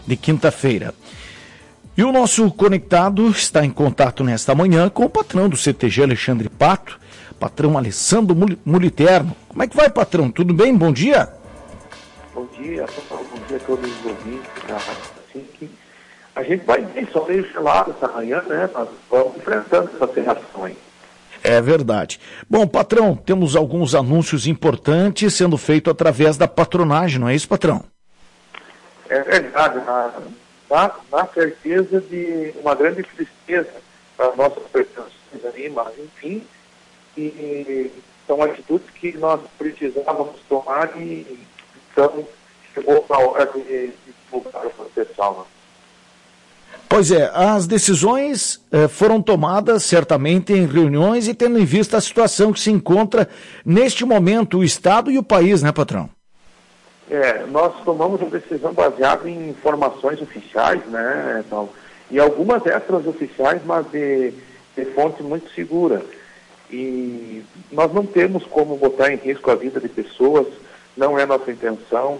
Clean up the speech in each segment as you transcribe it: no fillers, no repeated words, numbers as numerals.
de quinta-feira. E o nosso conectado está em contato nesta manhã com o patrão do CTG, Alexandre Pato, patrão Alessandro Muliterno. Como é que vai, patrão? Tudo bem? Bom dia. Bom dia a todos os ouvintes. Assim que a gente vai bem, só meio gelado essa manhã, né? Nós vamos enfrentando essas reações. É verdade. Bom, patrão, temos alguns anúncios importantes sendo feitos através da patronagem, não é isso, patrão? É verdade. Na certeza de uma grande tristeza para nossas pretensões aí, mas enfim, e são atitudes que nós precisávamos tomar e então chegou a hora de divulgar o pessoal. Pois é, as decisões foram tomadas certamente em reuniões e tendo em vista a situação que se encontra neste momento o Estado e o país, né, patrão? Nós tomamos a decisão baseada em informações oficiais, né, então, e algumas extraoficiais, mas de fonte muito segura. E nós não temos como botar em risco a vida de pessoas, não é nossa intenção.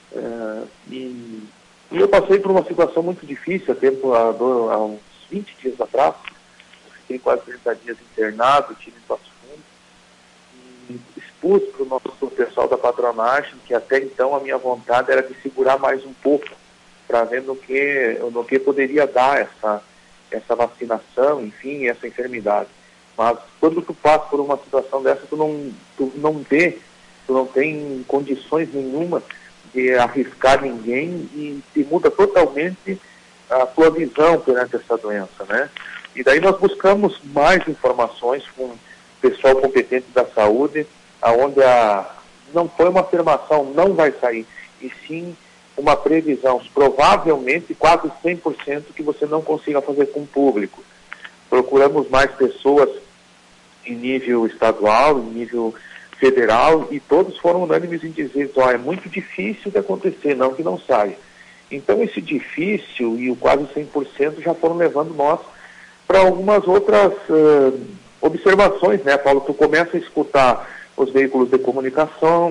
E eu passei por uma situação muito difícil há uns 20 dias atrás. Fiquei quase 30 dias internado, tive em Passo Fundo. E expus para o nosso pessoal da patronagem que até então a minha vontade era de segurar mais um pouco, para ver no que poderia dar essa vacinação, enfim, essa enfermidade. Mas quando tu passa por uma situação dessa, tu não tem condições nenhuma de arriscar ninguém e muda totalmente a tua visão perante essa doença, né? E daí nós buscamos mais informações com o pessoal competente da saúde, aonde não foi uma afirmação, não vai sair, e sim uma previsão, provavelmente quase 100% que você não consiga fazer com o público. Procuramos mais pessoas em nível estadual, em nível federal, e todos foram unânimes em dizer, é muito difícil de acontecer, não que não saia. Então esse difícil e o quase 100% já foram levando nós para algumas outras observações, né, Paulo? Tu começa a escutar os veículos de comunicação,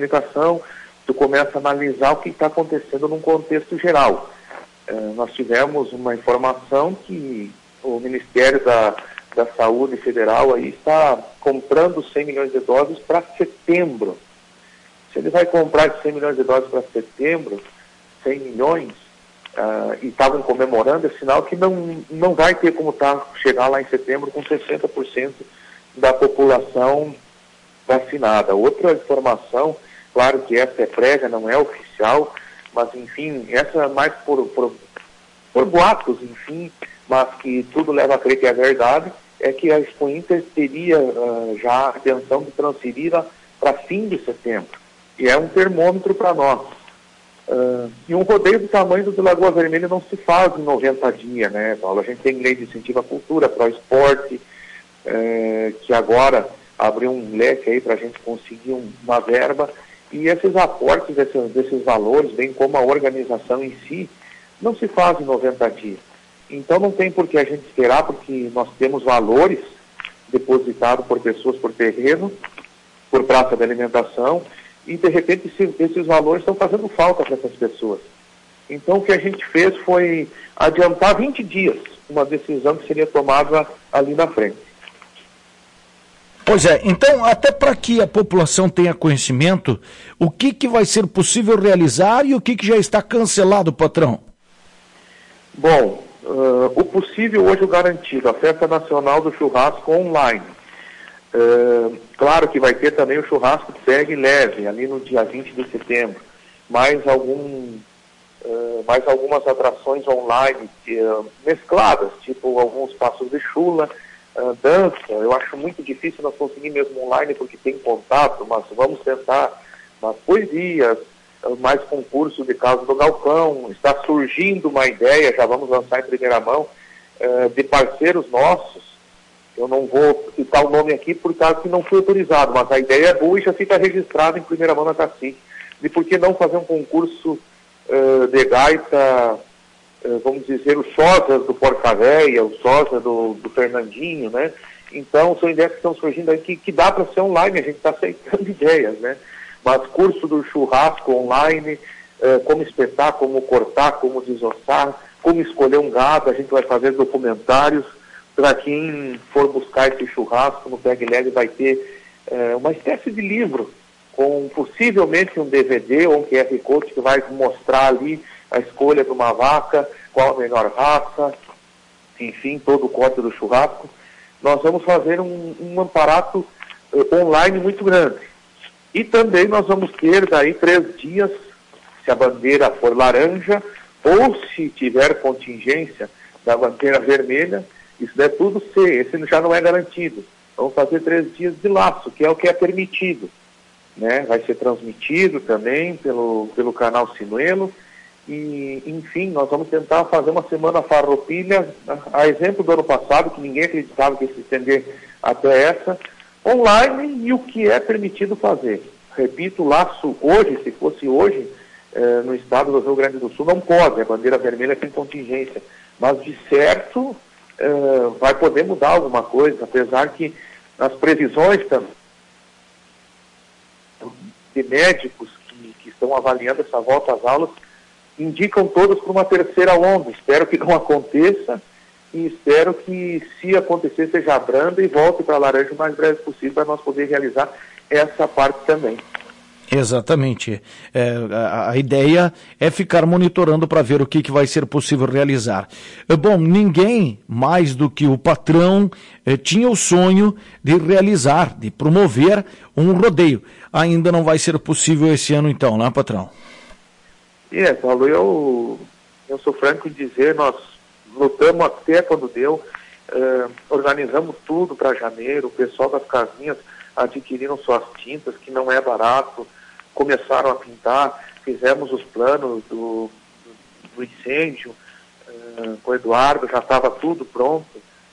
tu começa a analisar o que está acontecendo num contexto geral. Nós tivemos uma informação que o Ministério da Saúde Federal aí está comprando 100 milhões de doses para setembro. Se ele vai comprar 100 milhões de doses para setembro, 100 milhões, e estavam comemorando, é sinal que não vai ter como chegar lá em setembro com 60% da população vacinada. Outra informação, claro que essa é prévia, não é oficial, mas enfim, essa mais por boatos, enfim, mas que tudo leva a crer que é verdade, é que a Expo Inter teria já a intenção de transferi-la para fim de setembro. E é um termômetro para nós. E um rodeio do tamanho do Lagoa Vermelha não se faz em 90 dias, né, Paulo? A gente tem lei de incentivo à cultura, para o esporte, que agora abriu um leque aí para a gente conseguir uma verba, e esses aportes desses valores, bem como a organização em si, não se faz em 90 dias. Então não tem por que a gente esperar, porque nós temos valores depositados por pessoas por terreno, por praça de alimentação, e de repente esses valores estão fazendo falta para essas pessoas. Então o que a gente fez foi adiantar 20 dias uma decisão que seria tomada ali na frente. Pois é, então até para que a população tenha conhecimento, o que vai ser possível realizar e o que já está cancelado, patrão? Bom, o possível hoje o garantido, a Festa Nacional do Churrasco online. Claro que vai ter também o churrasco Pega e Leve, ali no dia 20 de setembro. Mais algumas atrações online mescladas, tipo alguns passos de chula, dança. Eu acho muito difícil nós conseguir mesmo online porque tem contato, mas vamos tentar nas poesias, mais concurso de Casa do Galpão. Está surgindo uma ideia, já vamos lançar em primeira mão, de parceiros nossos. Eu não vou citar o nome aqui por causa que não foi autorizado, mas a ideia é boa e já fica registrada em primeira mão na Cacique. De por que não fazer um concurso de gaita, vamos dizer, o Sósia do Porca Véia, o Sósia do Fernandinho, né? Então, são ideias que estão surgindo aí que dá para ser online, a gente está aceitando ideias, né? Mas curso do churrasco online, como espetar, como cortar, como desossar, como escolher um gado. A gente vai fazer documentários. Para quem for buscar esse churrasco no Pegue Leve, vai ter uma espécie de livro, com possivelmente um DVD ou um QR Code que vai mostrar ali a escolha de uma vaca, qual a melhor raça, enfim, todo o corte do churrasco. Nós vamos fazer um aparato online muito grande. E também nós vamos ter daí 3 dias, se a bandeira for laranja, ou se tiver contingência da bandeira vermelha, isso é tudo C, esse já não é garantido. Vamos fazer 3 dias de laço, que é o que é permitido, né? Vai ser transmitido também pelo canal Sinuelo. E, enfim, nós vamos tentar fazer uma semana farroupilha, a exemplo do ano passado, que ninguém acreditava que ia se estender até essa, online, e o que é permitido fazer. Repito, o laço hoje, se fosse hoje, no estado do Rio Grande do Sul, não pode, a bandeira vermelha tem contingência, mas de certo vai poder mudar alguma coisa, apesar que as previsões também de médicos que estão avaliando essa volta às aulas indicam todos para uma terceira onda. Espero que não aconteça e espero que, se acontecer, seja branda e volte para a laranja o mais breve possível para nós poder realizar essa parte também. Exatamente. A ideia é ficar monitorando para ver o que vai ser possível realizar. Bom, ninguém mais do que o patrão tinha o sonho de realizar, de promover um rodeio. Ainda não vai ser possível esse ano então, né, patrão? Paulo, eu sou franco em dizer, nós lutamos até quando deu, organizamos tudo para janeiro, o pessoal das casinhas adquiriram suas tintas, que não é barato, começaram a pintar, fizemos os planos do incêndio, com o Eduardo, já estava tudo pronto,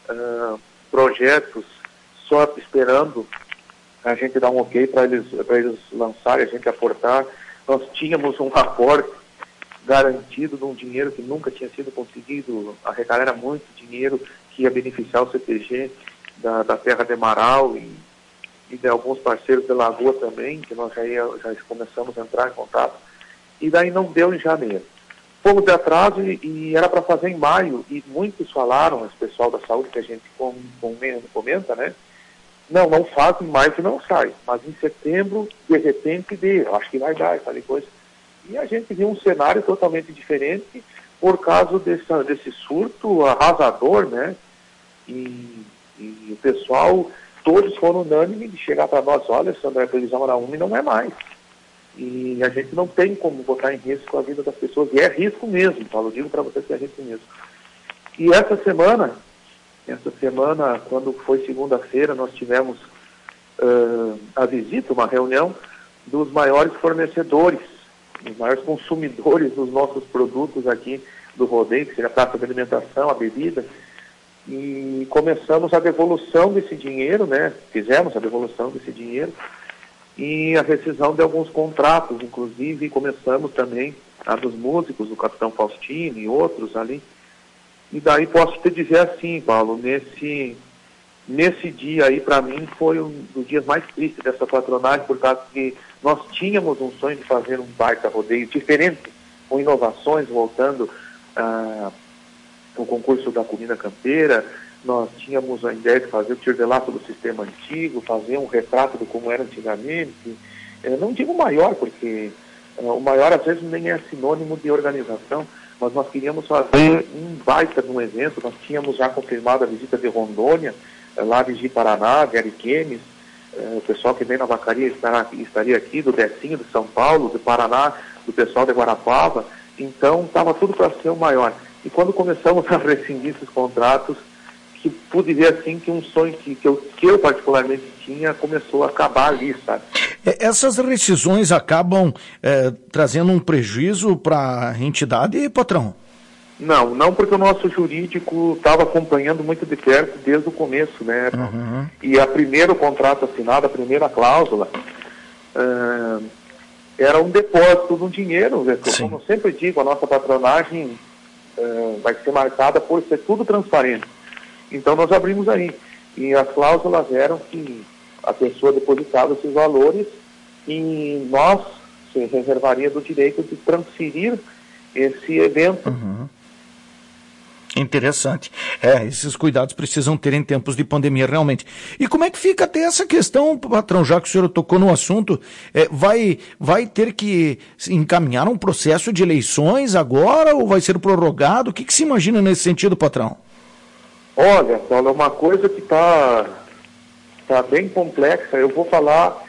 projetos só esperando a gente dar um ok para eles lançarem, a gente aportar. Nós tínhamos um aporte garantido de um dinheiro que nunca tinha sido conseguido arrecadar, era muito dinheiro que ia beneficiar o CTG da Terra de Amaral e de alguns parceiros da Lagoa também, que nós já começamos a entrar em contato, e daí não deu em janeiro. Fomos de atraso e era para fazer em maio, e muitos falaram, esse pessoal da saúde que a gente comenta, né? Não faz em maio que não sai, mas em setembro, de repente, eu acho que vai dar essa coisa. E a gente viu um cenário totalmente diferente por causa desse surto arrasador, né? E o pessoal, todos foram unânimes de chegar para nós, olha, Sandra, a previsão era 1 e não é mais. E a gente não tem como botar em risco a vida das pessoas, e é risco mesmo, Paulo, eu digo para vocês que é risco mesmo. E essa semana, quando foi segunda-feira, nós tivemos a visita, uma reunião dos maiores fornecedores, os maiores consumidores dos nossos produtos aqui do rodeio, que seria a praça de alimentação, a bebida, e começamos a devolução desse dinheiro, né? Fizemos a devolução desse dinheiro e a rescisão de alguns contratos, inclusive começamos também a dos músicos, do Capitão Faustino e outros ali. E daí posso te dizer assim, Paulo, nesse dia aí, para mim, foi um dos dias mais tristes dessa patronagem, por causa que nós tínhamos um sonho de fazer um baita rodeio diferente, com inovações, voltando ao concurso da comida campeira. Nós tínhamos a ideia de fazer o tiro-de-laço do sistema antigo, fazer um retrato de como era antigamente. Eu não digo maior, porque o maior às vezes nem é sinônimo de organização, mas nós queríamos fazer um baita de um evento. Nós tínhamos já confirmado a visita de Rondônia, lá de Ji-Paraná, de Ariquemes, o pessoal que vem na vacaria estaria aqui, do Decinho, de São Paulo, do Paraná, do pessoal de Guarapava. Então estava tudo para ser o maior. E quando começamos a rescindir esses contratos, que pude ver assim que um sonho que eu particularmente tinha começou a acabar ali, sabe? Essas rescisões acabam trazendo um prejuízo para a entidade, patrão? Não, porque o nosso jurídico estava acompanhando muito de perto desde o começo, né? Uhum. E o primeiro contrato assinado, a primeira cláusula, era um depósito de um dinheiro. Como eu sempre digo, a nossa patronagem vai ser marcada por ser tudo transparente. Então nós abrimos aí. E as cláusulas eram que a pessoa depositava esses valores e nós se reservaria do direito de transferir esse evento. Uhum. Interessante. Esses cuidados precisam ter em tempos de pandemia, realmente. E como é que fica até essa questão, patrão, já que o senhor tocou no assunto, vai ter que encaminhar um processo de eleições agora ou vai ser prorrogado? O que se imagina nesse sentido, patrão? Olha, Paulo, é uma coisa que está bem complexa. Eu vou falar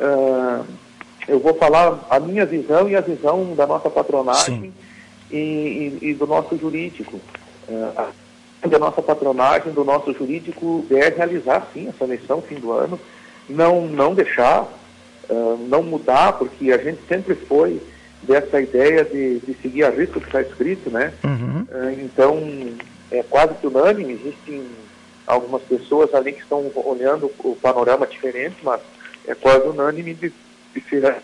a minha visão e a visão da nossa patronagem e do nosso jurídico. Da nossa patronagem, do nosso jurídico, é realizar sim essa eleição fim do ano, não deixar, não mudar, porque a gente sempre foi dessa ideia de seguir a risco que está escrito, né? Uhum. Então, é quase que unânime, existem algumas pessoas ali que estão olhando o panorama diferente, mas é quase unânime de ser.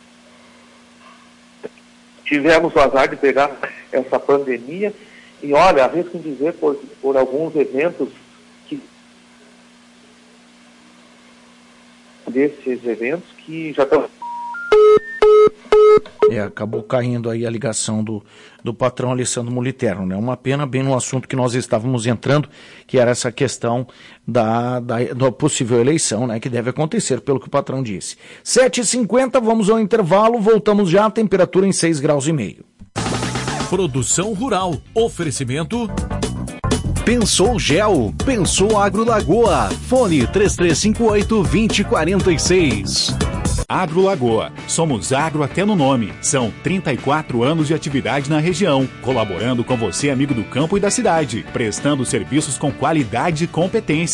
Tivemos o azar de pegar essa pandemia. E olha, arrisco em dizer por alguns eventos desses eventos que já estão... Acabou caindo aí a ligação do patrão Alessandro Moliterno, né? Uma pena, bem no assunto que nós estávamos entrando, que era essa questão da possível eleição, né? Que deve acontecer, pelo que o patrão disse. 7h50, vamos ao intervalo, voltamos já, temperatura em 6,5 graus. Produção Rural. Oferecimento... Pensou Gel, Pensou Agrolagoa, fone 3358-2046. Agrolagoa, somos agro até no nome. São 34 anos de atividade na região, colaborando com você, amigo do campo e da cidade, prestando serviços com qualidade e competência.